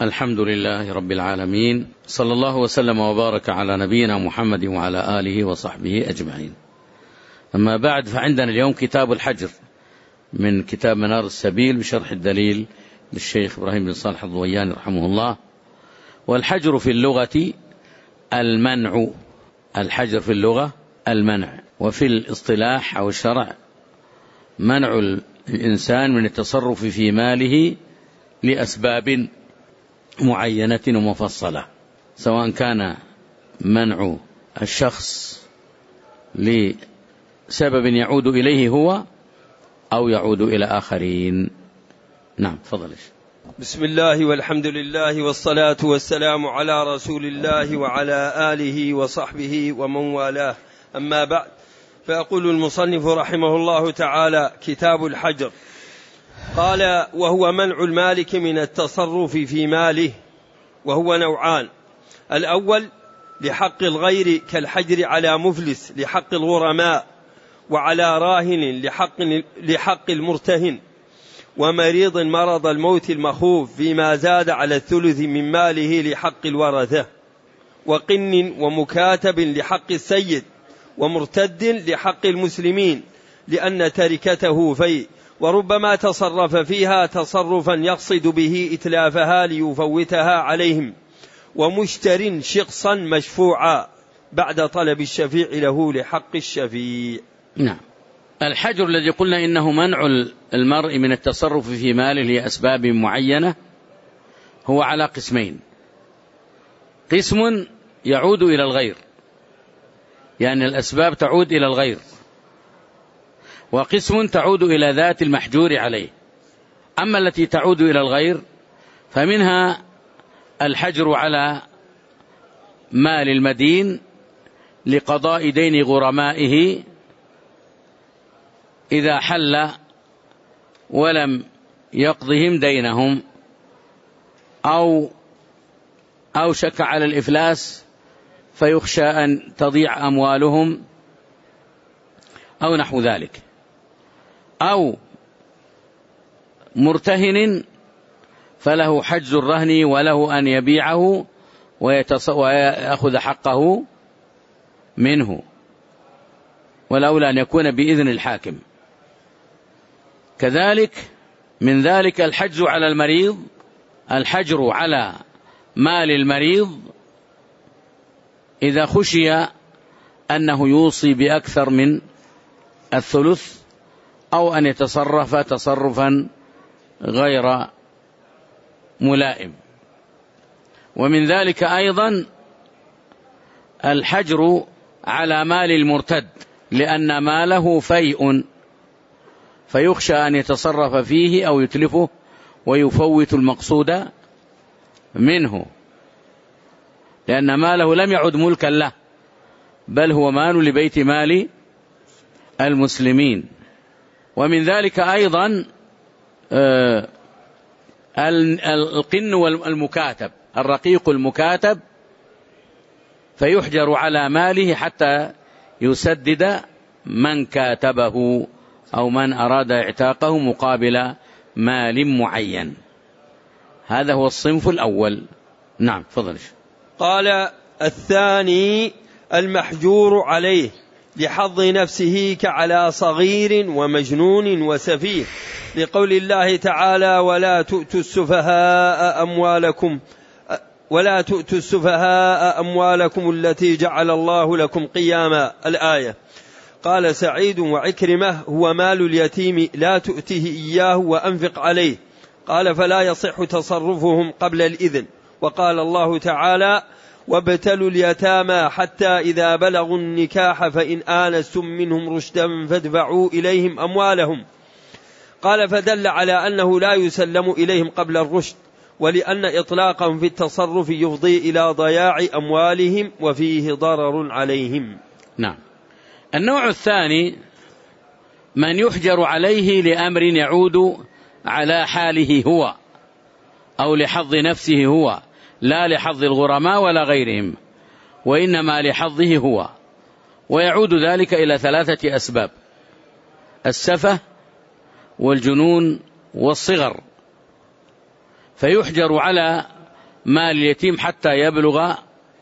الحمد لله رب العالمين، صلى الله وسلم وبارك على نبينا محمد وعلى آله وصحبه أجمعين. أما بعد، فعندنا اليوم كتاب الحجر من كتاب منار السبيل بشرح الدليل للشيخ إبراهيم بن صالح الضوياني رحمه الله. والحجر في اللغة المنع، الحجر في اللغة المنع، وفي الاصطلاح أو الشرع منع الإنسان من التصرف في ماله لأسباب معينة ومفصلة، سواء كان منع الشخص لسبب يعود إليه هو أو يعود إلى آخرين. نعم، تفضل. بسم الله والحمد لله والصلاة والسلام على رسول الله وعلى آله وصحبه ومن والاه، أما بعد، فيقول المصنف رحمه الله تعالى: كتاب الحجر. قال: وهو منع المالك من التصرف في ماله، وهو نوعان: الأول لحق الغير كالحجر على مفلس لحق الغرماء، وعلى راهن لحق المرتهن، ومريض مرض الموت المخوف فيما زاد على الثلث من ماله لحق الورثة، وقن ومكاتب لحق السيد، ومرتد لحق المسلمين لأن تركته فيء، وربما تصرف فيها تصرفا يقصد به إتلافها ليفوتها عليهم، ومشتر شخصا مشفوعا بعد طلب الشفيع له لحق الشفيع. نعم، الحجر الذي قلنا إنه منع المرء من التصرف في ماله لأسباب معينة هو على قسمين: قسم يعود إلى الغير، يعني الأسباب تعود إلى الغير، وقسم تعود إلى ذات المحجور عليه. أما التي تعود إلى الغير فمنها الحجر على مال المدين لقضاء دين غرمائه إذا حل ولم يقضهم دينهم، أو أوشك على الإفلاس فيخشى أن تضيع أموالهم أو نحو ذلك، أو مرتهن فله حجز الرهن وله أن يبيعه ويأخذ حقه منه، والأولى أن يكون بإذن الحاكم. كذلك من ذلك الحجز على المريض، الحجر على مال المريض إذا خشي أنه يوصي بأكثر من الثلث، أو أن يتصرف تصرفا غير ملائم. ومن ذلك أيضا الحجر على مال المرتد، لأن ماله فيء فيخشى أن يتصرف فيه أو يتلفه ويفوت المقصود منه، لأن ماله لم يعد ملكا له، بل هو مال لبيت مال المسلمين. ومن ذلك أيضا القن والمكاتب، الرقيق المكاتب فيحجر على ماله حتى يسدد من كاتبه أو من أراد اعتاقه مقابل مال معين. هذا هو الصنف الأول. نعم، فضل. قال: الثاني المحجور عليه لحظ نفسه كعلى صغير ومجنون وسفيه، لقول الله تعالى: ولا تؤتوا السفهاء أموالكم التي جعل الله لكم قياما، الآية. قال سعيد وعكرمة: هو مال اليتيم لا تؤته إياه وأنفق عليه. قال: فلا يصح تصرفهم قبل الإذن. وقال الله تعالى: وابتلوا اليتامى حتى إذا بلغوا النكاح فإن آنستم منهم رشدا فادفعوا إليهم أموالهم. قال: فدل على أنه لا يسلم إليهم قبل الرشد، ولأن إطلاقهم في التصرف يفضي إلى ضياع أموالهم وفيه ضرر عليهم. نعم. النوع الثاني من يحجر عليه لأمر يعود على حاله هو أو لحظ نفسه هو، لا لحظ الغرماء ولا غيرهم، وإنما لحظه هو، ويعود ذلك إلى 3 أسباب: السفة والجنون والصغر. فيحجر على مال اليتيم حتى يبلغ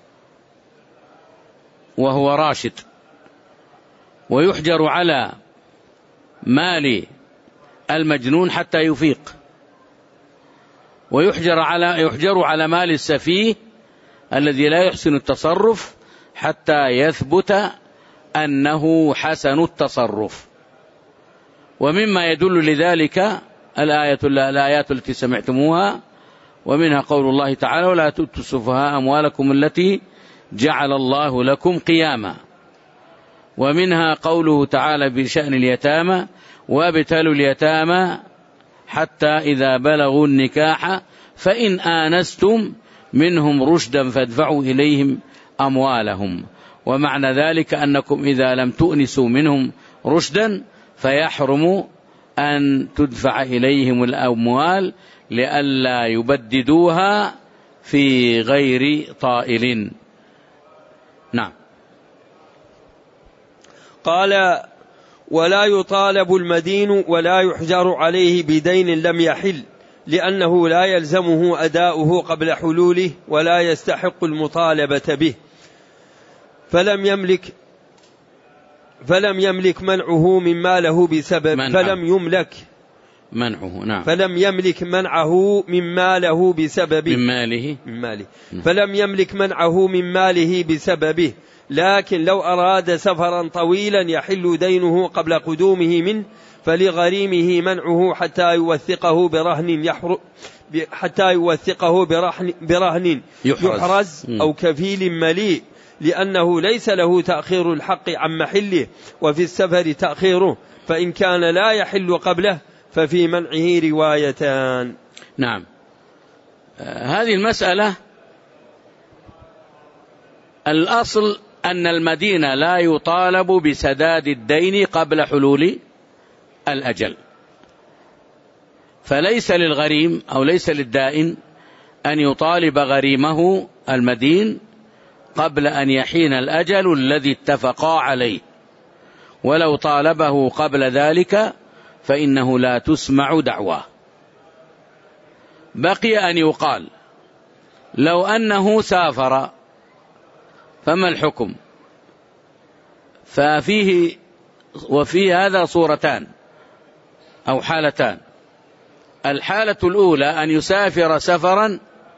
وهو راشد، ويحجر على مال المجنون حتى يفيق، ويحجر على مال السفيه الذي لا يحسن التصرف حتى يثبت أنه حسن التصرف. ومما يدل لذلك الآيات التي سمعتموها، ومنها قول الله تعالى: ولا تؤتوا السفهاء أموالكم التي جعل الله لكم قياما. ومنها قوله تعالى بشأن اليتامى: وابتلوا اليتامى حتى إذا بلغوا النكاح فإن آنستم منهم رشدا فادفعوا إليهم أموالهم. ومعنى ذلك أنكم إذا لم تؤنسوا منهم رشدا فيحرم أن تدفع إليهم الأموال لئلا يبددوها في غير طائل. نعم. قال: ولا يطالب المدين ولا يحجر عليه بدين لم يحل، لأنه لا يلزمه أداؤه قبل حلوله ولا يستحق المطالبة به، فلم يملك منعه مما له بسبب فلم يملك منعه مما له بسبب من ماله فلم يملك منعه من ماله بسببه. لكن لو أراد سفرا طويلا يحل دينه قبل قدومه منه فلغريمه منعه حتى يوثقه برهن يحرز أو كفيل مليء، لأنه ليس له تأخير الحق عن محله، وفي السفر تأخيره، فإن كان لا يحل قبله ففي منعه روايتان. نعم. هذه المسألة الأصل أن المدين لا يطالب بسداد الدين قبل حلول الأجل، فليس للغريم أو ليس للدائن أن يطالب غريمه المدين قبل أن يحين الأجل الذي اتفقا عليه، ولو طالبه قبل ذلك فإنه لا تسمع دعواه. بقي أن يقال: لو أنه سافر فما الحكم؟ وفي هذا صورتان أو حالتان. الحالة الأولى أن يسافر سفرا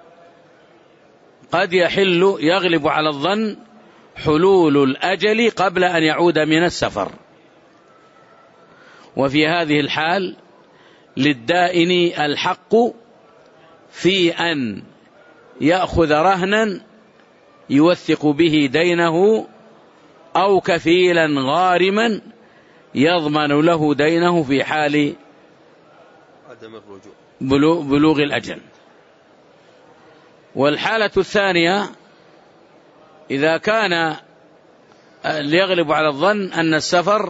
قد يغلب على الظن حلول الأجل قبل أن يعود من السفر، وفي هذه الحال للدائن الحق في أن يأخذ رهنا يوثق به دينه أو كفيلا غارما يضمن له دينه في حال بلوغ الأجل. والحالة الثانية إذا كان ليغلب على الظن أن السفر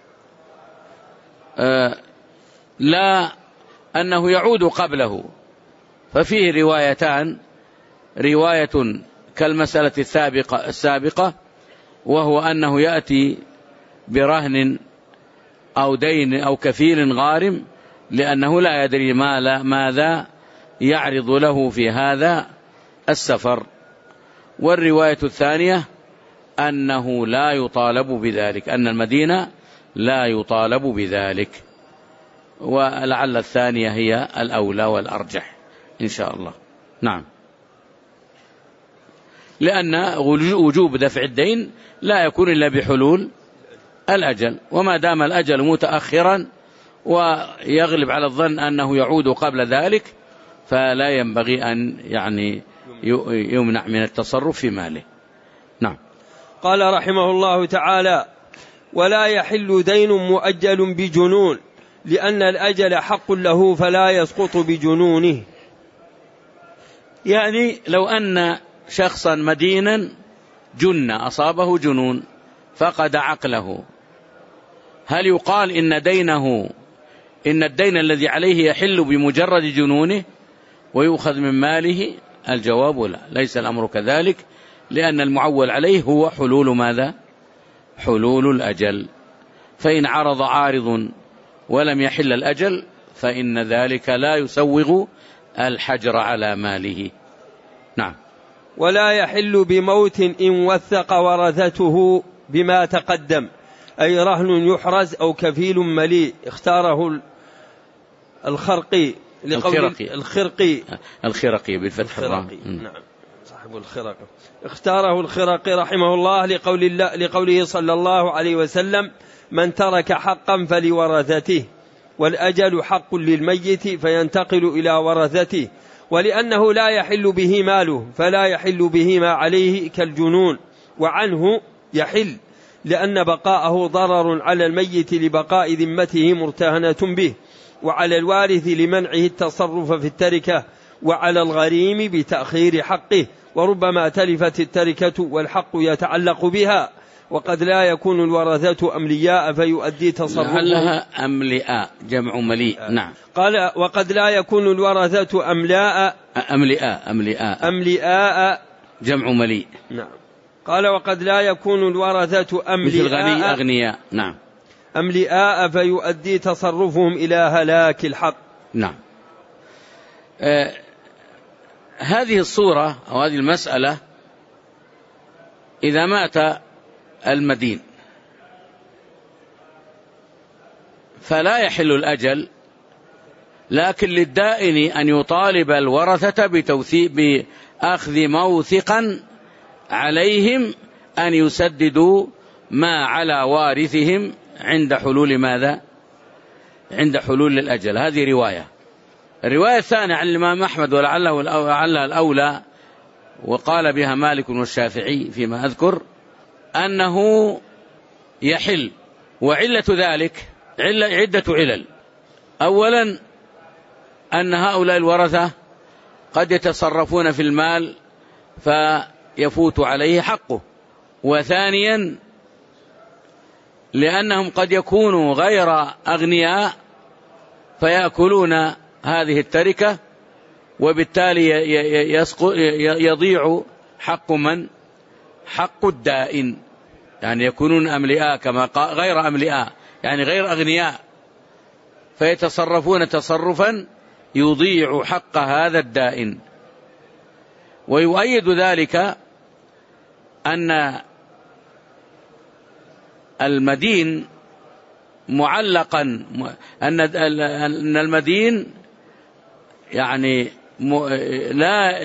أنه يعود قبله، ففيه روايتان: رواية كالمسألة السابقة، وهو أنه يأتي برهن أو دين أو كفيل غارم لأنه لا يدري ماذا يعرض له في هذا السفر. والرواية الثانية أنه لا يطالب بذلك، أن المدينة لا يطالب بذلك، ولعل الثانية هي الأولى والأرجح إن شاء الله. نعم. لأن وجوب دفع الدين لا يكون إلا بحلول الأجل، وما دام الأجل متأخرا ويغلب على الظن أنه يعود قبل ذلك فلا ينبغي أن يمنع من التصرف في ماله. نعم. قال رحمه الله تعالى: ولا يحل دين مؤجل بجنون، لأن الأجل حق له فلا يسقط بجنونه. يعني لو أن شخصا مدينا أصابه جنون فقد عقله، هل يقال إن الدين الذي عليه يحل بمجرد جنونه ويؤخذ من ماله؟ الجواب لا، ليس الأمر كذلك، لأن المعول عليه هو حلول ماذا؟ حلول الأجل. فإن عرض عارض ولم يحل الأجل فإن ذلك لا يسوغ الحجر على ماله. نعم. ولا يحل بموت إن وثق ورثته بما تقدم، أي رهن يحرز أو كفيل مليء. اختاره الخرقي الخرقي بالفتح الراء. نعم صاحب الخرقي. اختاره الخرقي رحمه الله لقوله صلى الله عليه وسلم: من ترك حقا فلورثته، والأجل حق للميت فينتقل إلى ورثته، ولأنه لا يحل به ماله فلا يحل به ما عليه كالجنون، وعنه يحل لأن بقاءه ضرر على الميت لبقاء ذمته مرتهنة به، وعلى الوارث لمنعه التصرف في التركة، وعلى الغريم بتأخير حقه، وربما تلفت التركة والحق يتعلق بها، وقد لا يكون الورثة أملياء فيؤدي تصرفه. لعلها أملياء جمع مليء. نعم. قال: وقد لا يكون الورثة أملياء جمع مليء. نعم. قال: وقد لا يكون الورثة أملياء مثل غني أغنياء. نعم. أملياء فيؤدي تصرفهم إلى هلاك الحق. نعم. هذه الصورة أو هذه المسألة: إذا مات المدين فلا يحل الأجل، لكن للدائن أن يطالب الورثة بأخذ موثقا عليهم أن يسددوا ما على وارثهم عند حلول ماذا؟ عند حلول الأجل. هذه رواية. الرواية الثانية عن الإمام أحمد ولعلها الأولى وقال بها مالك والشافعي فيما أذكر، أنه يحل، وعلة ذلك عدة علل. أولا أن هؤلاء الورثة قد يتصرفون في المال فيفوت عليه حقه، وثانيا لأنهم قد يكونوا غير أغنياء فيأكلون هذه التركة، وبالتالي يضيع حق من؟ حق الدائن. يعني يكونون أملياء كما قال، غير أملياء يعني غير أغنياء، فيتصرفون تصرفا يضيع حق هذا الدائن. ويؤيد ذلك أن المدين معلقا، أن المدين يعني لا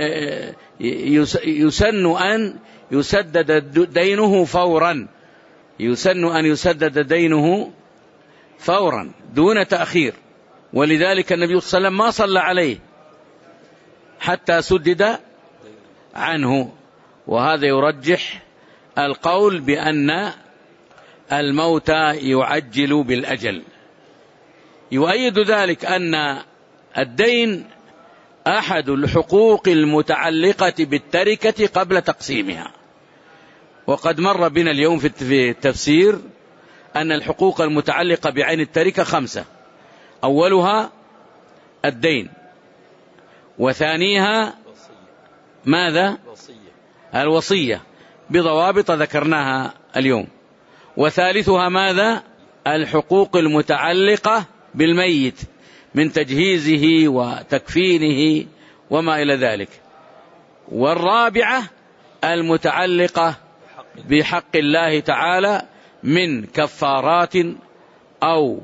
يسن أن يسدد دينه فورا، يسن أن يسدد دينه فورا دون تأخير، ولذلك النبي صلى الله عليه وسلم ما صلى عليه حتى سدد عنه. وهذا يرجح القول بأن الموت يعجل بالأجل. يؤيد ذلك أن الدين أحد الحقوق المتعلقة بالتركة قبل تقسيمها، وقد مر بنا اليوم في التفسير أن الحقوق المتعلقة بعين التركة 5: أولها الدين، وثانيها ماذا؟ الوصية بضوابط ذكرناها اليوم، وثالثها ماذا؟ الحقوق المتعلقة بالميت من تجهيزه وتكفينه وما إلى ذلك، والرابعة المتعلقة بحق الله تعالى من كفارات أو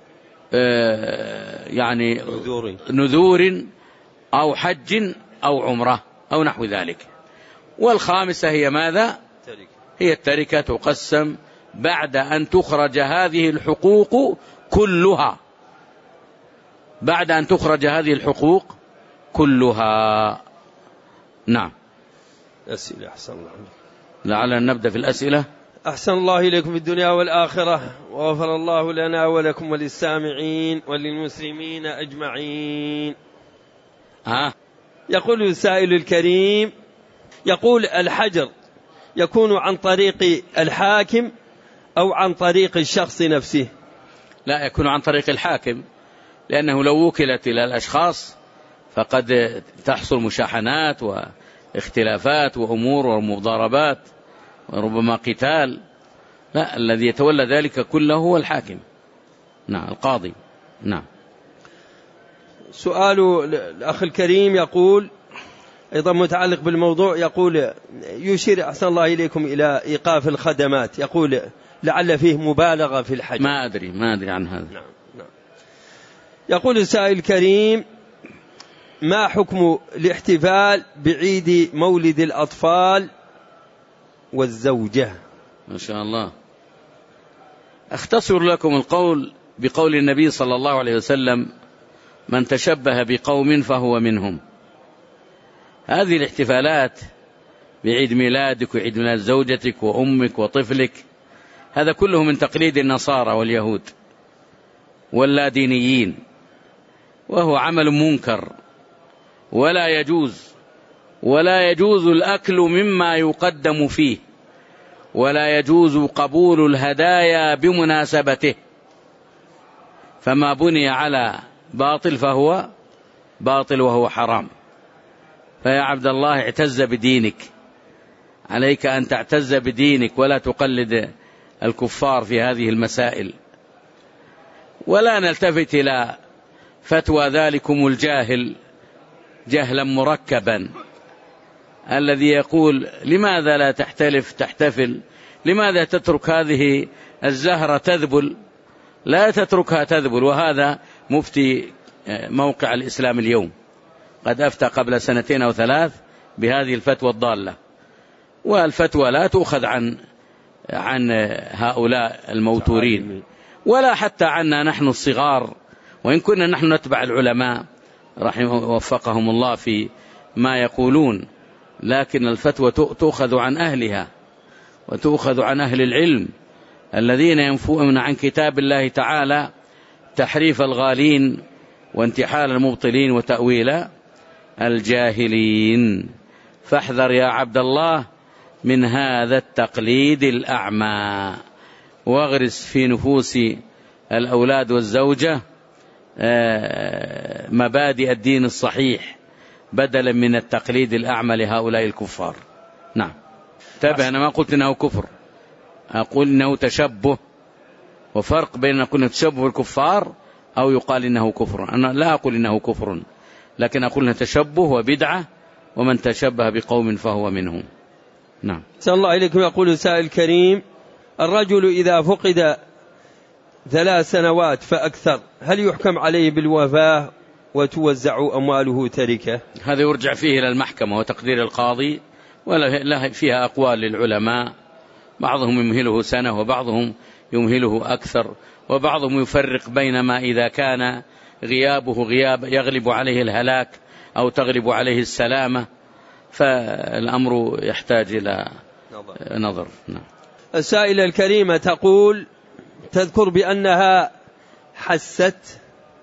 يعني نذور أو حج أو عمرة أو نحو ذلك. والخامسة هي ماذا؟ هي التركة، تقسم بعد أن تخرج هذه الحقوق كلها، بعد أن تخرج هذه الحقوق كلها. نعم. أسئلة. أحسن الله. لعلنا نبدأ في الأسئلة. أحسن الله إليكم في الدنيا والآخرة، وغفر الله لنا ولكم وللسامعين وللمسلمين أجمعين. يقول السائل الكريم، يقول: الحجر يكون عن طريق الحاكم أو عن طريق الشخص نفسه؟ لا، يكون عن طريق الحاكم، لأنه لو وكلت إلى الأشخاص فقد تحصل مشاحنات واختلافات وأمور ومضاربات وربما قتال. لا، الذي يتولى ذلك كله هو الحاكم. نعم، القاضي. نعم. سؤال الأخ الكريم يقول: أيضا متعلق بالموضوع يقول يشير أحسن الله إليكم إلى إيقاف الخدمات، يقول لعل فيه مبالغة في الحج. ما أدري عن هذا. نعم. يقول السائل الكريم: ما حكم الاحتفال بعيد مولد الأطفال والزوجة؟ ما شاء الله. أختصر لكم القول بقول النبي صلى الله عليه وسلم: من تشبه بقوم فهو منهم. هذه الاحتفالات بعيد ميلادك وعيد ميلاد زوجتك وأمك وطفلك، هذا كله من تقليد النصارى واليهود واللادينيين، وهو عمل منكر ولا يجوز الأكل مما يقدم فيه، ولا يجوز قبول الهدايا بمناسبته، فما بني على باطل فهو باطل وهو حرام. فيا عبد الله اعتز بدينك، عليك أن تعتز بدينك ولا تقلد الكفار في هذه المسائل، ولا نلتفت إلى فتوى ذلكم الجاهل جهلا مركبا الذي يقول: لماذا لا تحتفل؟ لماذا تترك هذه الزهرة تذبل؟ لا تتركها تذبل. وهذا مفتي موقع الإسلام اليوم قد أفتى قبل 2 أو 3 بهذه الفتوى الضالة، والفتوى لا تؤخذ عن هؤلاء الموتورين ولا حتى عنا نحن الصغار، وإن كنا نحن نتبع العلماء وفقهم الله في ما يقولون، لكن الفتوى تؤخذ عن أهلها وتؤخذ عن أهل العلم الذين ينفون عن كتاب الله تعالى تحريف الغالين وانتحال المبطلين وتأويل الجاهلين. فاحذر يا عبد الله من هذا التقليد الأعمى، واغرس في نفوس الأولاد والزوجة مبادئ الدين الصحيح بدلا من التقليد الأعمى لهؤلاء الكفار. نعم. تابع، أنا ما قلت إنه كفر، أقول إنه تشبه، وفرق بين أن نقول تشبه بالكفار أو يقال إنه كفر. أنا لا أقول إنه كفر، لكن أقول إنه تشبه وبدعة، ومن تشبه بقوم فهو منهم. نعم. صلى الله عليكم. يقول السائل الكريم: الرجل إذا فقد 3 سنوات فأكثر هل يحكم عليه بالوفاة وتوزع أمواله تركة؟ هذا يرجع فيه إلى المحكمة وتقدير القاضي، ولا فيها أقوال للعلماء، بعضهم يمهله 1 سنة وبعضهم يمهله أكثر، وبعضهم يفرق بين ما إذا كان غيابه غياب يغلب عليه الهلاك أو تغلب عليه السلامة، فالأمر يحتاج إلى نظر. نعم. السائلة الكريمة تقول: تذكر بأنها أحست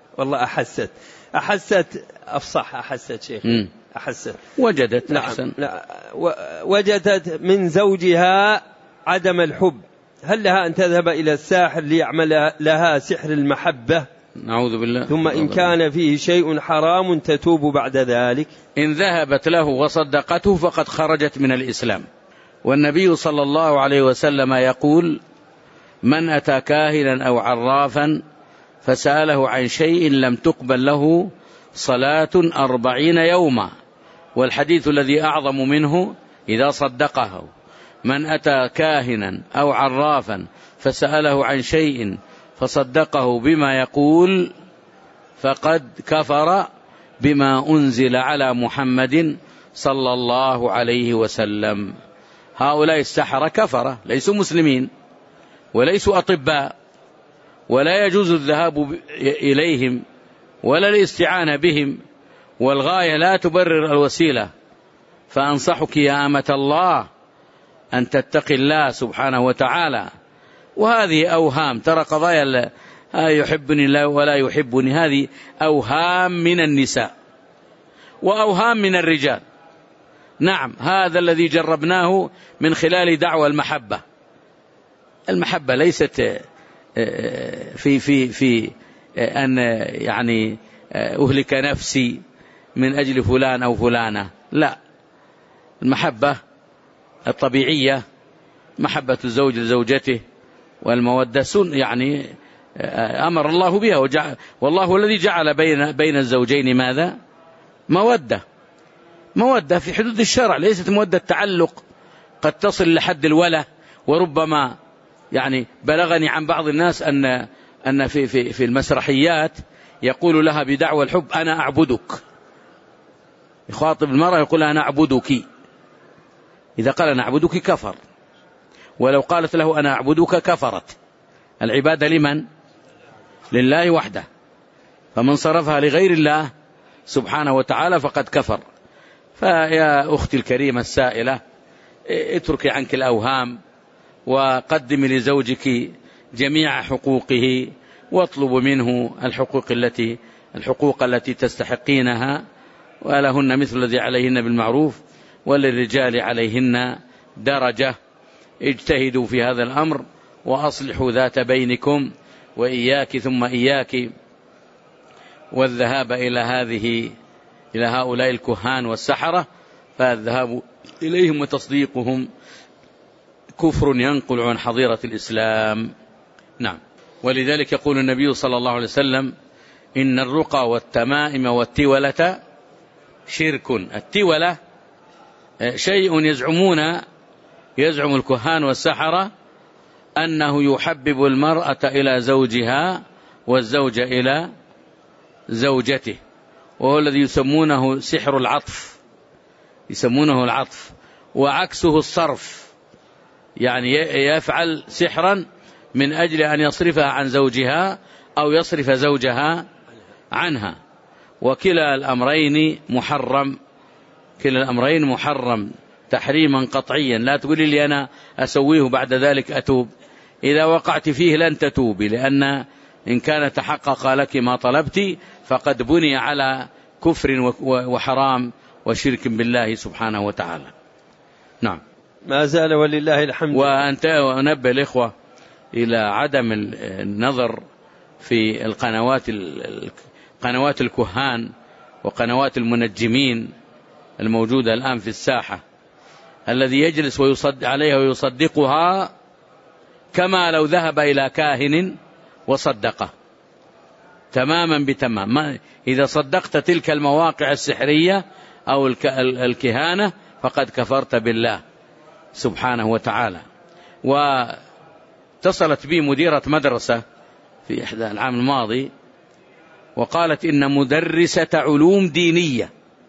شيخ أحست وجدت. أحسن. وجدت من زوجها عدم الحب، هل لها أن تذهب إلى الساحر ليعمل لها سحر المحبة؟ نعوذ بالله. ثم إن كان فيه شيء حرام تتوب بعد ذلك؟ إن ذهبت له وصدقته فقد خرجت من الإسلام. والنبي صلى الله عليه وسلم يقول: من أتى كاهنا أو عرافا فسأله عن شيء لم تقبل له صلاة 40 يوما. والحديث الذي أعظم منه: إذا صدقه من أتى كاهنا أو عرافا فسأله عن شيء فصدقه بما يقول فقد كفر بما أنزل على محمد صلى الله عليه وسلم. هؤلاء السحرة كفرة، ليسوا مسلمين وليسوا أطباء، ولا يجوز الذهاب إليهم ولا الاستعانة بهم، والغاية لا تبرر الوسيلة. فأنصحك يا أمة الله أن تتقي الله سبحانه وتعالى. وهذه أوهام، ترى قضايا يحبني الله ولا يحبني، هذه أوهام من النساء وأوهام من الرجال. نعم، هذا الذي جربناه من خلال دعوى المحبة. المحبة ليست في أن يعني أهلك نفسي من أجل فلان أو فلانة، لا. المحبة الطبيعية محبة الزوج لزوجته والمودة يعني أمر الله بها، والله الذي جعل بين الزوجين ماذا؟ مودة. مودة في حدود الشرع، ليست مودة تعلق قد تصل لحد الوله. وربما يعني بلغني عن بعض الناس أن في المسرحيات يقول لها بدعوى الحب أنا أعبدك، يخاطب المرأة يقول أنا أعبدك. إذا قال أنا أعبدك كفر، ولو قالت له أنا أعبدك كفرت. العبادة لمن؟ لله وحده، فمن صرفها لغير الله سبحانه وتعالى فقد كفر. فيا أختي الكريمة السائلة، اتركي عنك الأوهام وقدمي لزوجك جميع حقوقه، واطلب منه الحقوق التي تستحقينها، ولهن مثل الذي عليهن بالمعروف وللرجال عليهن درجة. اجتهدوا في هذا الأمر وأصلحوا ذات بينكم، وإياك ثم إياك والذهاب إلى هؤلاء الكهان والسحرة، فالذهاب إليهم وتصديقهم كفر ينقل عن حظيرة الإسلام. نعم. ولذلك يقول النبي صلى الله عليه وسلم إن الرقى والتمائم والتولة شرك. التولة شيء يزعم الكهان والسحرة أنه يحبب المرأة إلى زوجها والزوج إلى زوجته، وهو الذي يسمونه سحر العطف، يسمونه العطف، وعكسه الصرف، يعني يفعل سحرا من أجل أن يصرفها عن زوجها أو يصرف زوجها عنها. وكلا الأمرين محرم، كلا الأمرين محرم تحريما قطعيا. لا تقولي لي أنا أسويه بعد ذلك أتوب، إذا وقعت فيه لن تتوبي، لأن إن كان تحقق لك ما طلبت فقد بني على كفر وحرام وشرك بالله سبحانه وتعالى. نعم. ما زال ولله الحمد. وأنت أنبه الإخوة إلى عدم النظر في قنوات الكهان وقنوات المنجمين الموجودة الآن في الساحة، الذي يجلس ويصدق عليها ويصدقها كما لو ذهب إلى كاهن وصدقه تماما بتمام. إذا صدقت تلك المواقع السحرية أو الكهانة فقد كفرت بالله سبحانه وتعالى. واتصلت بي مديرة مدرسة في إحدى العام الماضي وقالت إن مدرسة علوم دينية،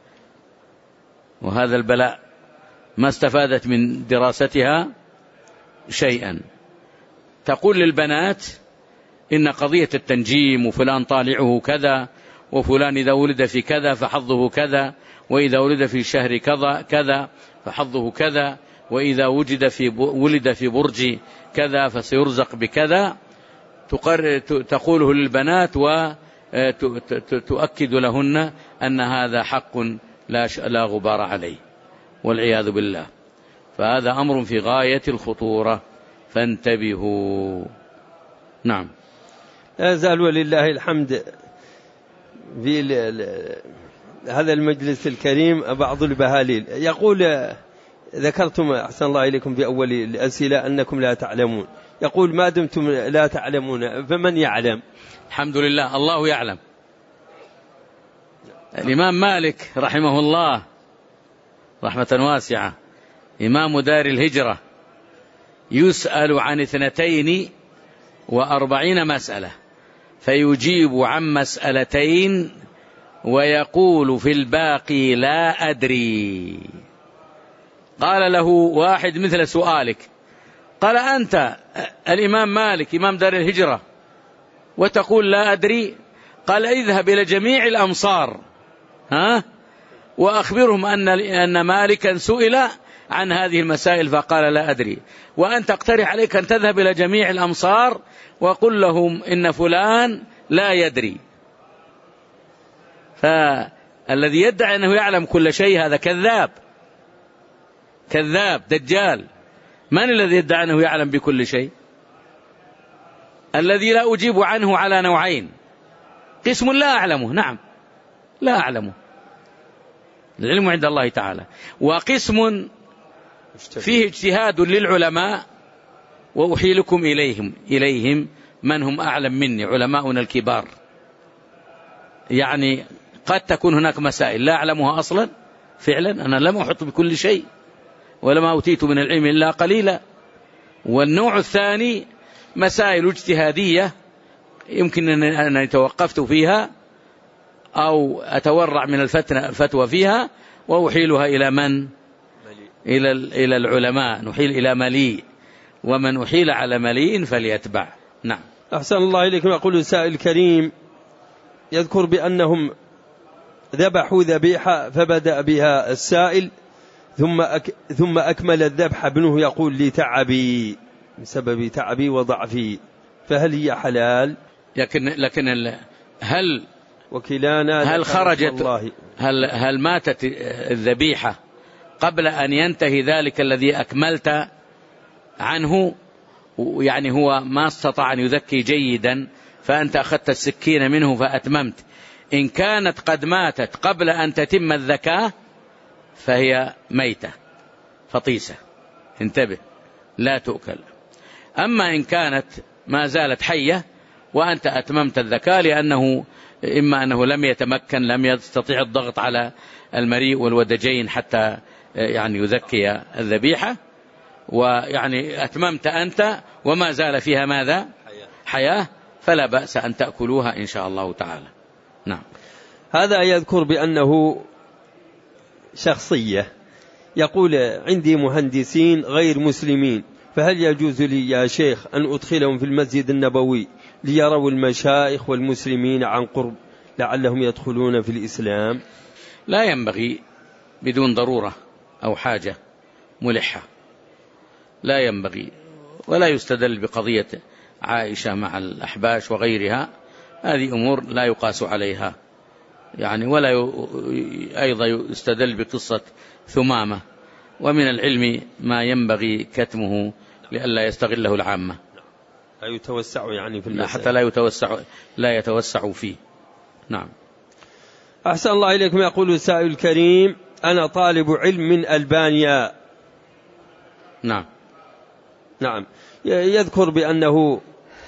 وهذا البلاء ما استفادت من دراستها شيئا، تقول للبنات إن قضية التنجيم وفلان طالعه كذا، وفلان إذا ولد في كذا فحظه كذا، وإذا ولد في شهر كذا فحظه كذا، وإذا ولد في برج كذا فسيرزق بكذا، تقوله للبنات وتؤكد لهن أن هذا حق لا غبار عليه والعياذ بالله. فهذا أمر في غاية الخطورة، فانتبهوا. نعم. لا زال ولله الحمد في هذا المجلس الكريم بعض البهاليل يقول، ذكرتم أحسن الله إليكم في أول الأسئلة أنكم لا تعلمون، يقول ما دمتم لا تعلمون فمن يعلم؟ الحمد لله، الله يعلم. الإمام مالك رحمه الله رحمة واسعة إمام دار الهجرة يسأل عن 42 مسألة فيجيب عن 2 ويقول في الباقي لا أدري. قال له واحد مثل سؤالك، قال أنت الإمام مالك إمام دار الهجرة وتقول لا أدري؟ قال اذهب إلى جميع الأمصار وأخبرهم أن مالكا سئل عن هذه المسائل فقال لا أدري، وأنت اقترح عليك أن تذهب إلى جميع الأمصار وقل لهم إن فلان لا يدري. فالذي يدعي أنه يعلم كل شيء هذا كذاب دجال. من الذي يدعي أنه يعلم بكل شيء؟ الذي لا أجيب عنه على نوعين: قسم لا أعلمه، نعم لا أعلمه، العلم عند الله تعالى، وقسم فيه اجتهاد للعلماء وأحيلكم إليهم من هم أعلم مني، علماؤنا الكبار. يعني قد تكون هناك مسائل لا أعلمها أصلا فعلا أنا لم أحط بكل شيء ولما أوتيت من العلم إلا قليلا. والنوع الثاني مسائل اجتهادية يمكن أن توقفت فيها أو أتورع من الفتوى فيها وأحيلها إلى من؟ إلى العلماء. نحيل إلى مليء، ومن أحيل على مليء فليتبع. نعم. أحسن الله إليكم. يقول السائل الكريم يذكر بأنهم ذبحوا ذبيحة فبدأ بها السائل ثم أكمل الذبح ابنه يقول لي تعبي بسبب تعبي وضعفي، فهل هي حلال؟ لكن هل وكلانا هل خرجت هل ماتت الذبيحة قبل أن ينتهي ذلك الذي أكملت عنه؟ يعني هو ما استطاع أن يذكي جيدا فأنت أخذت السكين منه فأتممت. إن كانت قد ماتت قبل أن تتم الذكاة فهي ميتة فطيسة، انتبه، لا تؤكل. أما إن كانت ما زالت حية وأنت أتممت الذكاة لأنه إما أنه لم يتمكن، لم يستطيع الضغط على المريء والودجين حتى يعني يذكي الذبيحة، ويعني أتممت أنت وما زال فيها ماذا؟ حياة، فلا بأس أن تأكلوها إن شاء الله تعالى. نعم. هذا يذكر بأنه شخصية يقول عندي مهندسين غير مسلمين، فهل يجوز لي يا شيخ أن أدخلهم في المسجد النبوي ليروا المشايخ والمسلمين عن قرب لعلهم يدخلون في الإسلام؟ لا ينبغي بدون ضرورة أو حاجة ملحة، لا ينبغي. ولا يستدل بقضية عائشة مع الأحباش وغيرها، هذه أمور لا يقاس عليها يعني. ولا أيضا يستدل بقصة ثمامة، ومن العلم ما ينبغي كتمه لئلا يستغله العامة. لا يتوسع يعني في المسألة، حتى لا يتوسع فيه. نعم. أحسن الله إليكم. يقول السائل الكريم أنا طالب علم من ألبانيا. نعم. نعم. يذكر بأنه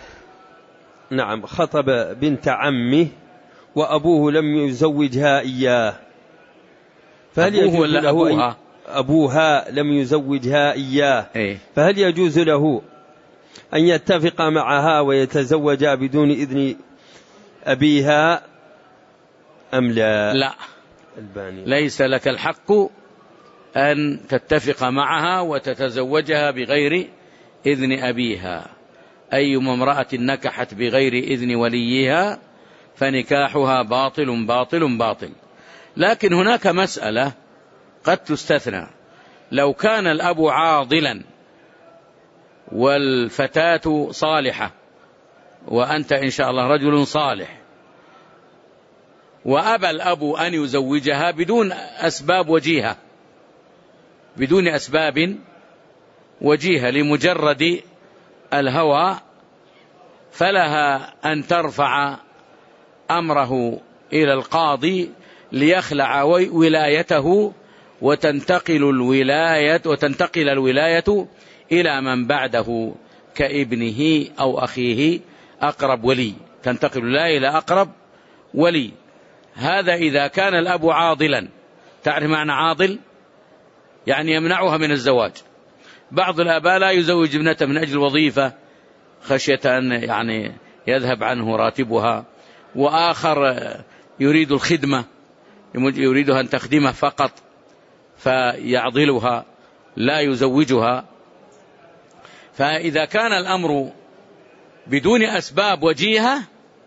نعم خطب بنت عمه وأبوه لم يزوجها إياه، فهل يجوز له أبوها لم يزوجها إياه فهل يجوز له أن يتفق معها ويتزوجا بدون إذن أبيها أم لا؟ لا، ليس لك الحق أن تتفق معها وتتزوجها بغير إذن أبيها. أيما امرأة نكحت بغير إذن وليها فنكاحها باطل باطل باطل. لكن هناك مسألة قد تستثنى، لو كان الأب عاضلا والفتاة صالحة وأنت إن شاء الله رجل صالح، وأبى الأب أن يزوجها بدون أسباب وجيهة، بدون أسباب وجيهة لمجرد الهوى، فلها أن ترفع أمره إلى القاضي ليخلع ولايته وتنتقل الولاية إلى من بعده كابنه أو أخيه أقرب ولي، تنتقل الولاية إلى أقرب ولي. هذا إذا كان الأب عاضلا. تعرف معنى عاضل؟ يعني يمنعها من الزواج. بعض الآباء لا يزوج ابنته من أجل وظيفة خشية أن يعني يذهب عنه راتبها، وآخر يريد الخدمة، يريدها أن تخدمه فقط فيعضلها لا يزوجها. فإذا كان الأمر بدون أسباب وجيهة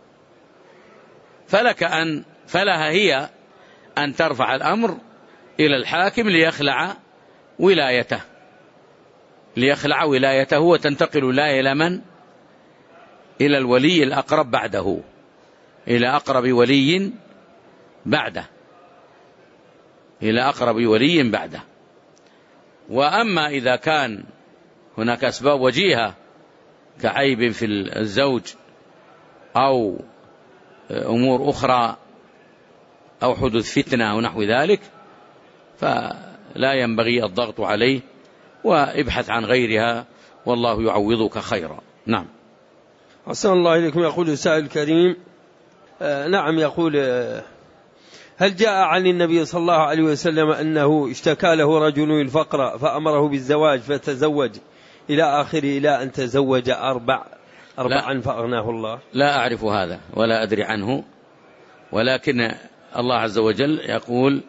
فلها هي أن ترفع الأمر إلى الحاكم ليخلع ولايته وتنتقل ولاية إلى من؟ إلى الولي الأقرب بعده، إلى أقرب ولي بعده. وأما إذا كان هناك أسباب وجيهة كعيب في الزوج أو أمور أخرى أو حدوث فتنة ونحو ذلك، فلا ينبغي الضغط عليه، وابحث عن غيرها والله يعوضك خيرا. نعم. أحسن الله إليكم. يقول السائل الكريم نعم، يقول هل جاء عن النبي صلى الله عليه وسلم أنه اشتكى له رجل الفقر فأمره بالزواج فتزوج إلى آخره إلى أن تزوج أربعا فأغناه الله؟ لا أعرف هذا ولا أدري عنه، ولكن الله عز وجل يقول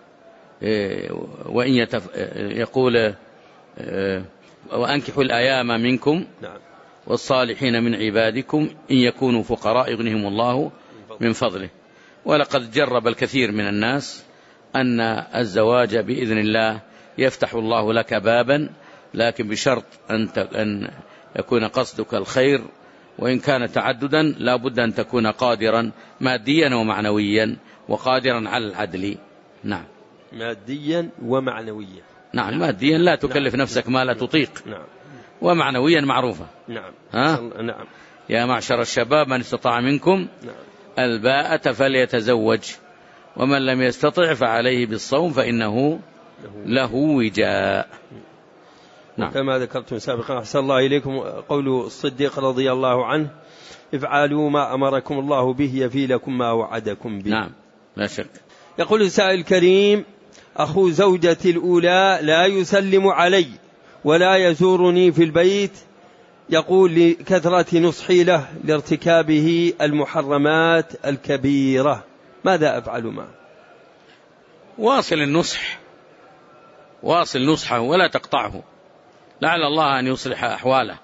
يقول وأنكحوا الأيام منكم والصالحين من عبادكم إن يكونوا فقراء يغنيهم الله من فضله. ولقد جرب الكثير من الناس أن الزواج بإذن الله يفتح الله لك بابا، لكن بشرط أن يكون قصدك الخير، وإن كان تعددا لا بد أن تكون قادرا ماديا ومعنويا وقادرا على العدل. نعم، ماديا ومعنويا. نعم، ماديا لا تكلف نفسك ما لا تطيق. نعم. ومعنويا معروفة. نعم. نعم. يا معشر الشباب من استطاع منكم الباءة فليتزوج ومن لم يستطع فعليه بالصوم فإنه له وجاء. نعم. كما ذكرتم سابقا أحسن الله إليكم قول الصديق رضي الله عنه: افعلوا ما أمركم الله به يفي لكم ما وعدكم به. نعم، لا شك. يقول السائل الكريم: أخو زوجتي الأولى لا يسلم علي ولا يزورني في البيت، يقول لكثرة نصحي له لارتكابه المحرمات الكبيرة، ماذا أفعل معه؟ واصل النصح، واصل نصحه ولا تقطعه، لعل الله أن يصلح أحواله.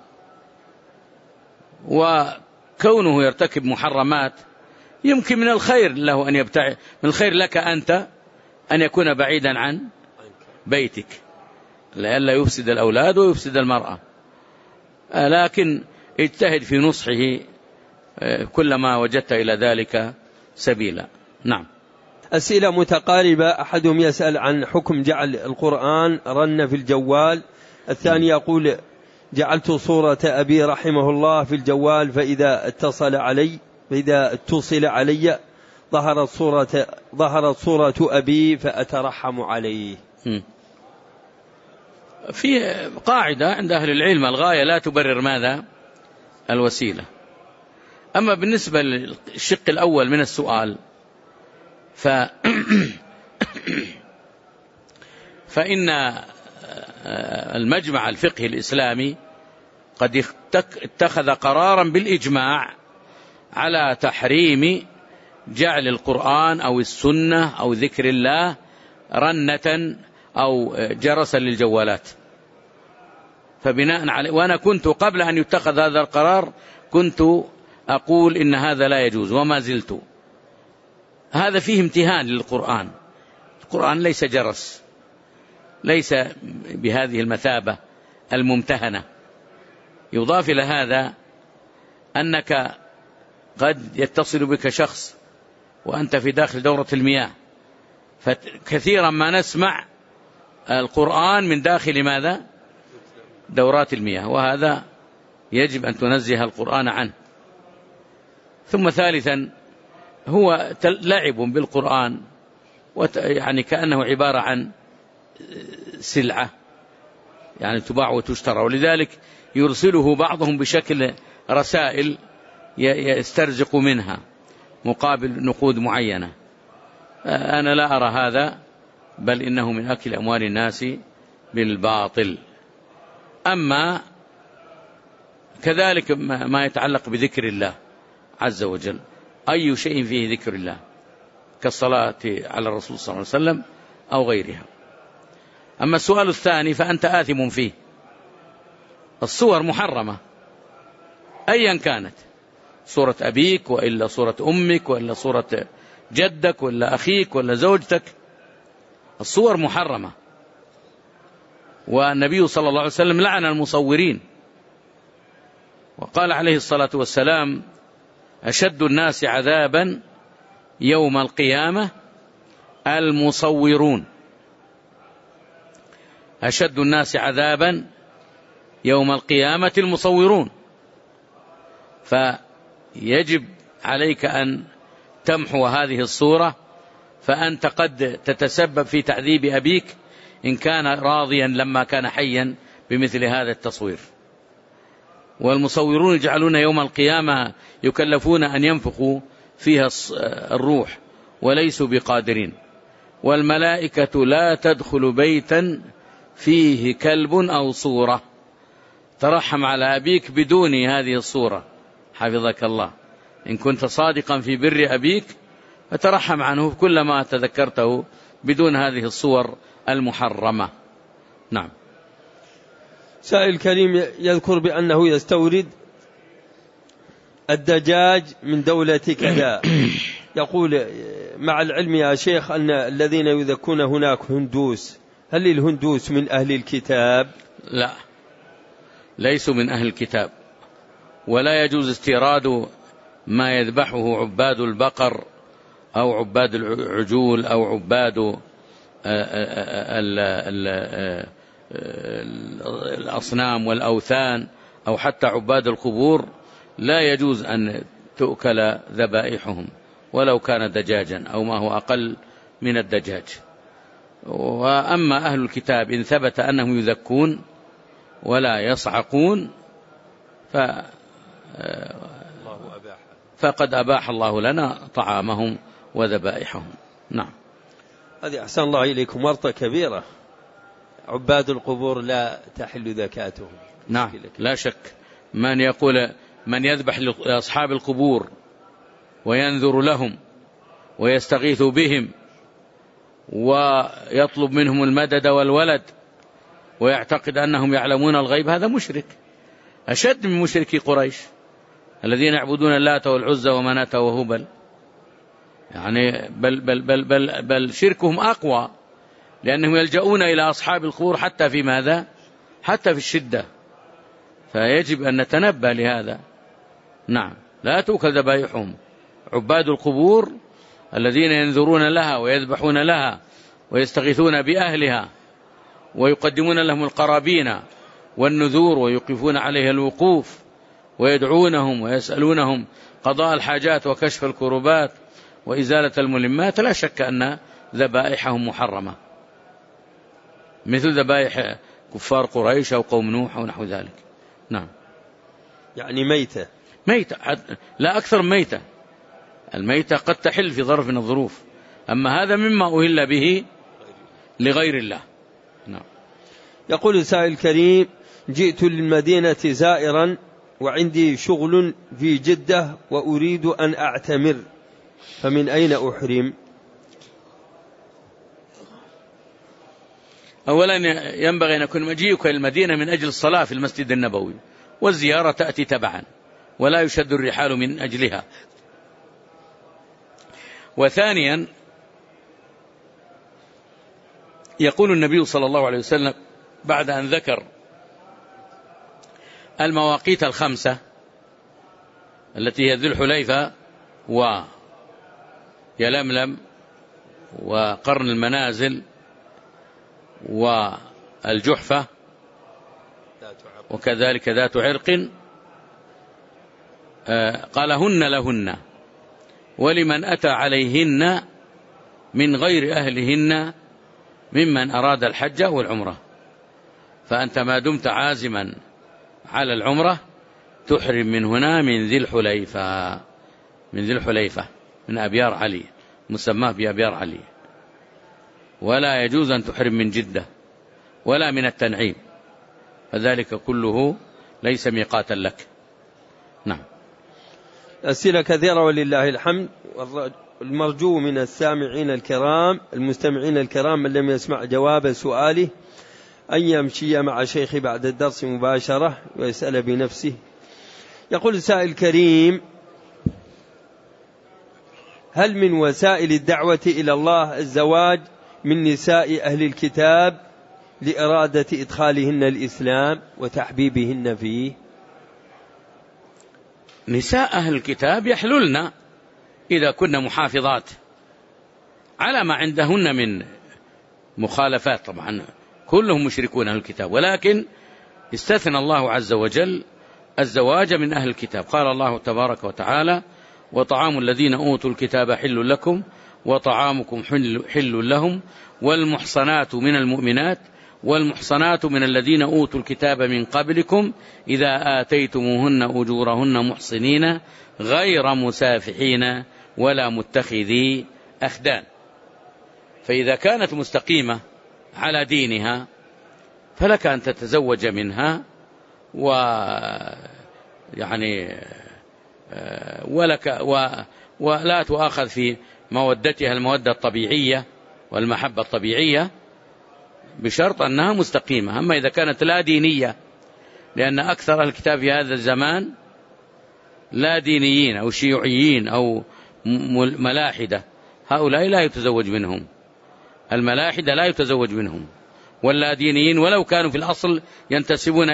وكونه يرتكب محرمات يمكن من الخير له أن يبتعد، من الخير لك أنت أن يكون بعيدا عن بيتك لئلا يفسد الأولاد ويفسد المرأة، لكن اجتهد في نصحه كلما وجدت إلى ذلك سبيلا. نعم. أسئلة متقاربة، أحدهم يسأل عن حكم جعل القرآن رن في الجوال، الثاني يقول: جعلت صورة أبي رحمه الله في الجوال فإذا اتصل علي ظهرت صورة أبي فأترحم عليه. في قاعدة عند أهل العلم: الغاية لا تبرر ماذا؟ الوسيلة. أما بالنسبة للشق الأول من السؤال فإن المجمع الفقهي الإسلامي قد اتخذ قرارا بالإجماع على تحريم جعل القرآن أو السنة أو ذكر الله رنة أو جرسا للجوالات. فبناء عليه، وأنا كنت قبل أن يتخذ هذا القرار كنت أقول إن هذا لا يجوز وما زلت. هذا فيه امتهان للقرآن. القرآن ليس جرس، ليس بهذه المثابة الممتهنة. يضاف إلى هذا أنك قد يتصل بك شخص وأنت في داخل دورة المياه، فكثيرا ما نسمع القرآن من داخل ماذا؟ دورات المياه، وهذا يجب أن تنزه القرآن عنه. ثم ثالثا هو لعب بالقرآن، يعني كأنه عبارة عن سلعة يعني تباع وتشترى، ولذلك يرسله بعضهم بشكل رسائل يسترزق منها مقابل نقود معينة. أنا لا أرى هذا، بل إنه من أكل أموال الناس بالباطل. أما كذلك ما يتعلق بذكر الله عز وجل، أي شيء فيه ذكر الله كالصلاة على الرسول صلى الله عليه وسلم أو غيرها. أما السؤال الثاني فأنت آثم فيه. الصور محرمة أيا كانت، صورة أبيك وإلا صورة أمك وإلا صورة جدك وإلا أخيك وإلا زوجتك، الصور محرمة. والنبي صلى الله عليه وسلم لعن المصورين، وقال عليه الصلاة والسلام: أشد الناس عذابا يوم القيامة المصورون. أشد الناس عذابا يوم القيامة المصورون. فيجب عليك أن تمحو هذه الصورة، فأنت قد تتسبب في تعذيب أبيك إن كان راضيا لما كان حيا بمثل هذا التصوير. والمصورون يجعلون يوم القيامة يكلفون أن ينفخوا فيها الروح وليسوا بقادرين. والملائكة لا تدخل بيتا فيه كلب أو صورة. ترحم على أبيك بدون هذه الصورة حفظك الله. إن كنت صادقا في بر أبيك فترحم عنه كلما تذكرته بدون هذه الصور المحرمة. نعم. سائل كريم يذكر بأنه يستورد الدجاج من دولة كذا. يقول مع العلم يا شيخ أن الذين يذكون هناك هندوس، هل الهندوس من أهل الكتاب؟ لا، ليسوا من أهل الكتاب، ولا يجوز استيراد ما يذبحه عباد البقر أو عباد العجول أو عباد الأصنام والأوثان أو حتى عباد القبور. لا يجوز أن تؤكل ذبائحهم ولو كان دجاجا أو ما هو أقل من الدجاج. وأما أهل الكتاب إن ثبت أنهم يذكون ولا يصعقون فقد أباح الله لنا طعامهم وذبائحهم. نعم. هذه أحسن الله إليكم ورطة كبيرة. عباد القبور لا تحل زكاتهم. نعم لا شك. من يذبح لأصحاب القبور وينذر لهم ويستغيث بهم ويطلب منهم المدد والولد ويعتقد أنهم يعلمون الغيب، هذا مشرك أشد من مشركي قريش الذين يعبدون اللات والعزى ومناة وهبل. يعني بل شركهم أقوى، لأنهم يلجؤون إلى أصحاب القبور حتى في ماذا؟ حتى في الشدة. فيجب أن نتنبه لهذا. نعم. لا تؤكل ذبائحهم. عباد القبور الذين ينذرون لها ويذبحون لها ويستغيثون بأهلها ويقدمون لهم القرابين والنذور ويوقفون عليها الوقوف ويدعونهم ويسألونهم قضاء الحاجات وكشف الكربات وإزالة الملمات، لا شك أن ذبائحهم محرمة، مثل ذبائح كفار قريش أو قوم نوح أو نحو ذلك. نعم. يعني ميتة لا أكثر من ميتة. الميتة قد تحل في ظرف من الظروف، أما هذا مما أهل به لغير الله. نعم. يقول سائل كريم: جئت للمدينة زائرا وعندي شغل في جدة وأريد أن أعتمر، فمن أين أحرم؟ أولا ينبغي أن يكون مجيئك المدينة من أجل الصلاة في المسجد النبوي، والزيارة تأتي تبعا ولا يشد الرحال من أجلها. وثانيا يقول النبي صلى الله عليه وسلم بعد أن ذكر المواقيت الخمسة التي هي ذو الحليفة ويلملم وقرن المنازل والجحفة وكذلك ذات عرق، قال هن لهن ولمن أتى عليهن من غير أهلهن ممن أراد الحج والعمرة. فأنت ما دمت عازما على العمرة تحرم من هنا من ذي الحليفة من أبيار علي، مسماه بأبيار علي. ولا يجوز أن تحرم من جدة ولا من التنعيم، فذلك كله ليس ميقاتا لك. نعم. أسئلة كثيرة ولله الحمد. المرجو من السامعين الكرام المستمعين الكرام من لم يسمع جواب سؤاله أن يمشي مع شيخي بعد الدرس مباشرة ويسأل بنفسه. يقول سائل كريم: هل من وسائل الدعوة إلى الله الزواج من نساء أهل الكتاب لإرادة إدخالهن الإسلام وتحبيبهن فيه؟ نساء أهل الكتاب يحللن إذا كن محافظات على ما عندهن من مخالفات، طبعا كلهم مشركون أهل الكتاب، ولكن استثنى الله عز وجل الزواج من أهل الكتاب. قال الله تبارك وتعالى: وطعام الذين أوتوا الكتاب حل لكم وطعامكم حل لهم والمحصنات من المؤمنات والمحصنات من الذين أوتوا الكتاب من قبلكم إذا آتيتموهن أجورهن محصنين غير مسافحين ولا متخذي أخدان. فإذا كانت مستقيمة على دينها فلك أن تتزوج منها، ويعني ولا تؤاخذ في مودتها المودة الطبيعية والمحبة الطبيعية، بشرط أنها مستقيمة. أما إذا كانت لا دينية، لأن أكثر أهل الكتاب في هذا الزمان لا دينيين أو شيوعيين أو ملاحدة، هؤلاء لا يتزوج منهم، الملاحدة لا يتزوج منهم، ولا دينيين ولو كانوا في الأصل ينتسبون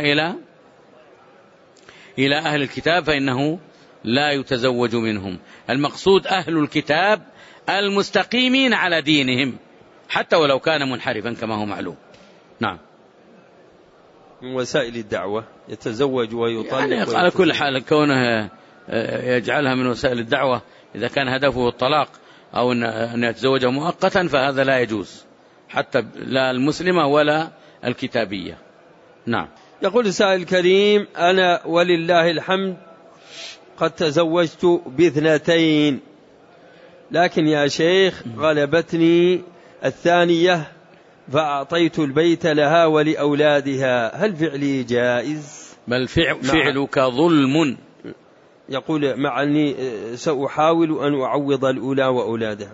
إلى أهل الكتاب فإنه لا يتزوج منهم. المقصود أهل الكتاب المستقيمين على دينهم حتى ولو كان منحرفا كما هو معلوم. نعم. من وسائل الدعوة يتزوج ويطلق يعني على كل حال كونه يجعلها من وسائل الدعوة، إذا كان هدفه الطلاق أو أن يتزوجها مؤقتا فهذا لا يجوز، حتى لا المسلمة ولا الكتابية. نعم. يقول السائل الكريم: أنا ولله الحمد قد تزوجت ب2، لكن يا شيخ غلبتني الثانية فأعطيت البيت لها ولأولادها، هل فعلي جائز؟ بل فعلك ظلم. يقول: مع أني سأحاول أن أعوض الأولى وأولادها.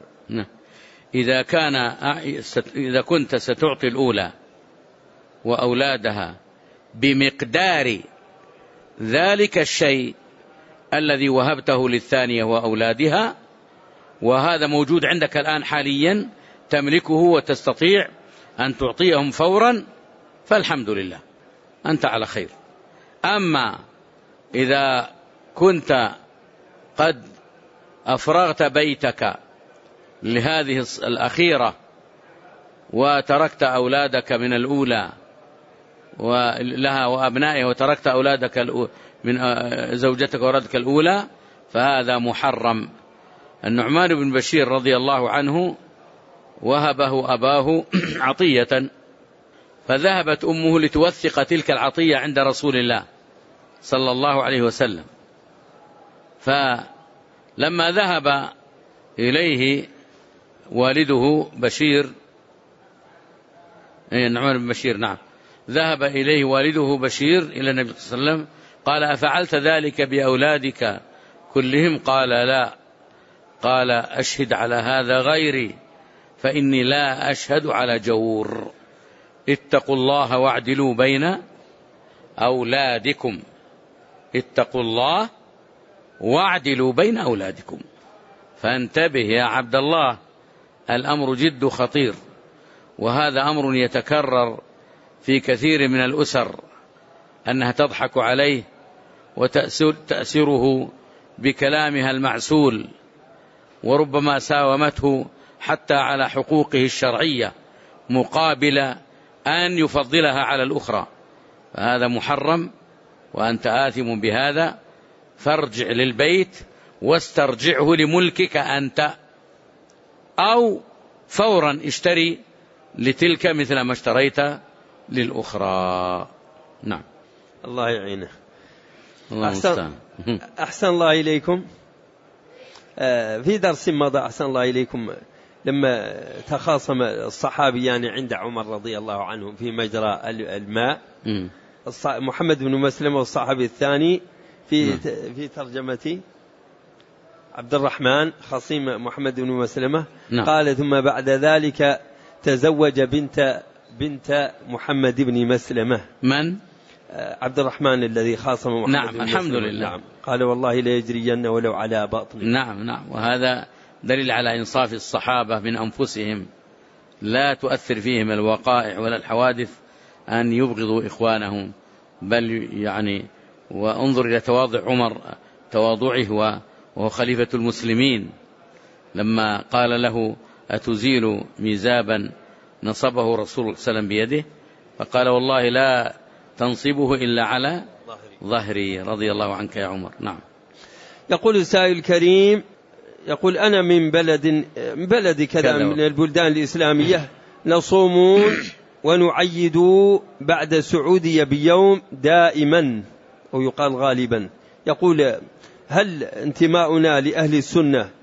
إذا كنت ستعطي الأولى وأولادها بمقدار ذلك الشيء الذي وهبته للثانية وأولادها، وهذا موجود عندك الآن حاليا تملكه وتستطيع أن تعطيهم فورا، فالحمد لله أنت على خير. أما إذا كنت قد أفرغت بيتك لهذه الأخيرة وتركت أولادك من الأولى ولها وأبنائها، وتركت أولادك من زوجتك وأولادك الأولى، فهذا محرم. النعمان بن بشير رضي الله عنه وهبه أباه عطية، فذهبت أمه لتوثق تلك العطية عند رسول الله صلى الله عليه وسلم، فلما ذهب إليه والده بشير، النعمان بن بشير، نعم، ذهب إليه والده بشير إلى النبي صلى الله عليه وسلم قال: أفعلت ذلك بأولادك كلهم؟ قال: لا. قال: أشهد على هذا غيري فإني لا أشهد على جور. اتقوا الله واعدلوا بين أولادكم، اتقوا الله واعدلوا بين أولادكم. فانتبه يا عبد الله، الأمر جد خطير، وهذا أمر يتكرر في كثير من الأسر، أنها تضحك عليه وتأسره بكلامها المعسول، وربما ساومته حتى على حقوقه الشرعية مقابل أن يفضلها على الأخرى، فهذا محرم وأنت آثم بهذا. فارجع للبيت واسترجعه لملكك أنت، أو فورا اشتري لتلك مثل ما اشتريت للأخرى. نعم. الله يعينه. أحسن الله إليكم. في درس مضى أحسن الله إليكم لما تخاصم الصحابيان عند عمر رضي الله عنه في مجرى الماء، محمد بن مسلمة والصحابي الثاني في ترجمة عبد الرحمن خصيم محمد بن مسلمة. قال: ثم بعد ذلك تزوج بنت محمد بن مسلمة. من؟ عبد الرحمن الذي خاصم محمد. نعم، الحمد لله. نعم. قال: والله لا يجرين ولو على باطن. نعم، وهذا دليل على إنصاف الصحابة من أنفسهم، لا تؤثر فيهم الوقائع ولا الحوادث أن يبغضوا إخوانهم، بل يعني وانظر إلى تواضع عمر، تواضعه وهو خليفة المسلمين، لما قال له: أتزيل ميزابا نصبه رسول الله صلى الله عليه وسلم بيده؟ فقال: والله لا تنصبه إلا على ظهري، رضي الله عنك يا عمر. نعم. يقول السائل الكريم، يقول: أنا من بلد كذا من البلدان الإسلامية، نصوم ونعيد بعد السعودية بيوم دائما، ويقال غالبا. يقول: هل انتماؤنا لأهل السنة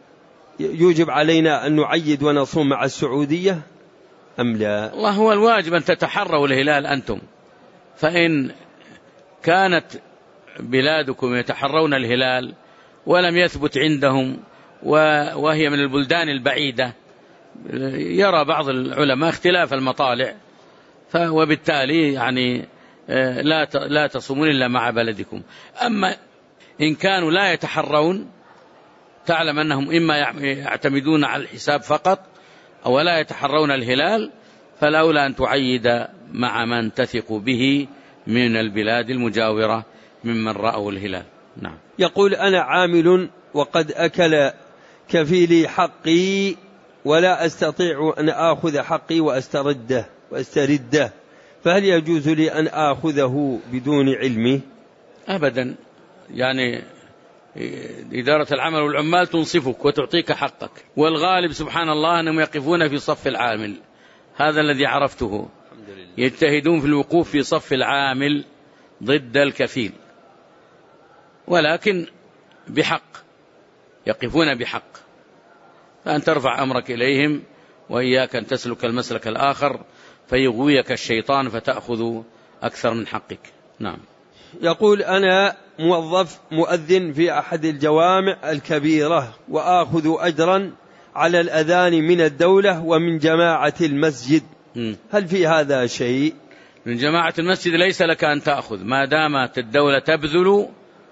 يوجب علينا أن نعيد ونصوم مع السعودية أم لا؟ الله هو الواجب أن تتحروا الهلال أنتم، فإن كانت بلادكم يتحرون الهلال ولم يثبت عندهم وهي من البلدان البعيدة، يرى بعض العلماء اختلاف المطالع، وبالتالي يعني لا تصومون إلا مع بلدكم. أما إن كانوا لا يتحرون، تعلم أنهم إما يعتمدون على الحساب فقط أو لا يتحرون الهلال، فالأولى أن تعيد مع من تثق به من البلاد المجاورة ممن رأوا الهلال. نعم. يقول: أنا عامل وقد أكل كفيلي حقي ولا أستطيع أن آخذ حقي وأسترده، فهل يجوز لي أن آخذه بدون علمي؟ أبدا، يعني إدارة العمل والعمال تنصفك وتعطيك حقك، والغالب سبحان الله أنهم يقفون في صف العامل، هذا الذي عرفته، يجتهدون في الوقوف في صف العامل ضد الكفيل، ولكن بحق، يقفون بحق، فأن ترفع أمرك إليهم وإياك أن تسلك المسلك الآخر فيغويك الشيطان فتأخذ أكثر من حقك. نعم. يقول: أنا موظف مؤذن في أحد الجوامع الكبيرة وآخذ أجرا على الأذان من الدولة ومن جماعة المسجد، هل في هذا شيء؟ من جماعة المسجد ليس لك أن تأخذ ما دامت الدولة تبذل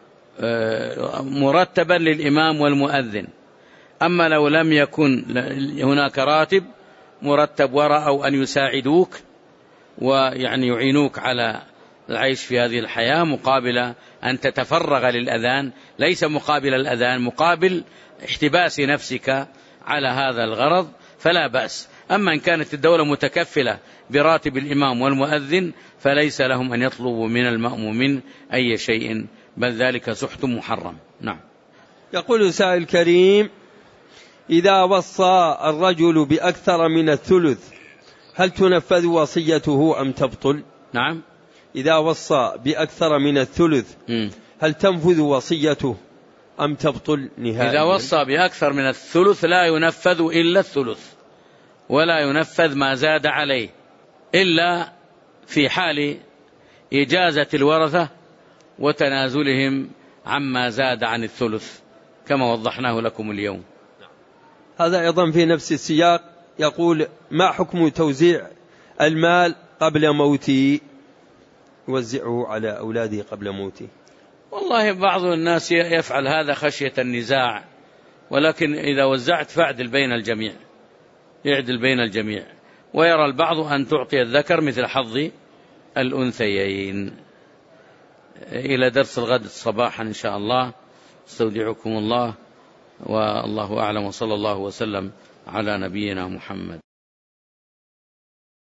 مرتبا للإمام والمؤذن. أما لو لم يكن هناك راتب مرتب ورأوا أن يساعدوك ويعني يعينوك على العيش في هذه الحياة مقابل أن تتفرغ للأذان، ليس مقابل الأذان، مقابل احتباس نفسك على هذا الغرض، فلا بأس. أما إن كانت الدولة متكفلة براتب الإمام والمؤذن فليس لهم أن يطلبوا من المأمومين أي شيء، بل ذلك سحت محرم. نعم. يقول سائل كريم: إذا وصى الرجل بأكثر من الثلث هل تنفذ وصيته أم تبطل؟ نعم. إذا وصى بأكثر من الثلث هل تنفذ وصيته أم تبطل نهائيا؟ إذا وصى بأكثر من الثلث لا ينفذ إلا الثلث، ولا ينفذ ما زاد عليه إلا في حال إجازة الورثة وتنازلهم عما زاد عن الثلث كما وضحناه لكم اليوم. هذا أيضا في نفس السياق. يقول: ما حكم توزيع المال قبل موتي، يوزعه على أولاده قبل موته؟ والله بعض الناس يفعل هذا خشية النزاع، ولكن إذا وزعت فاعدل بين الجميع، يعدل بين الجميع، ويرى البعض أن تعطي الذكر مثل حظ الأنثيين. إلى درس الغد صباحا إن شاء الله، استودعكم الله، والله أعلم، وصلى الله وسلم على نبينا محمد.